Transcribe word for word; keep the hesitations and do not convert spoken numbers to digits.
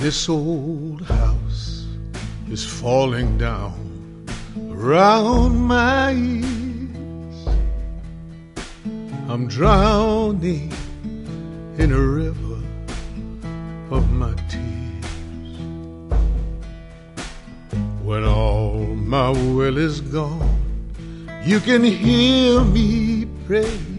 This old house is falling down around my ears. I'm drowning in a river of my tears. When all my will is gone, you can hear me pray.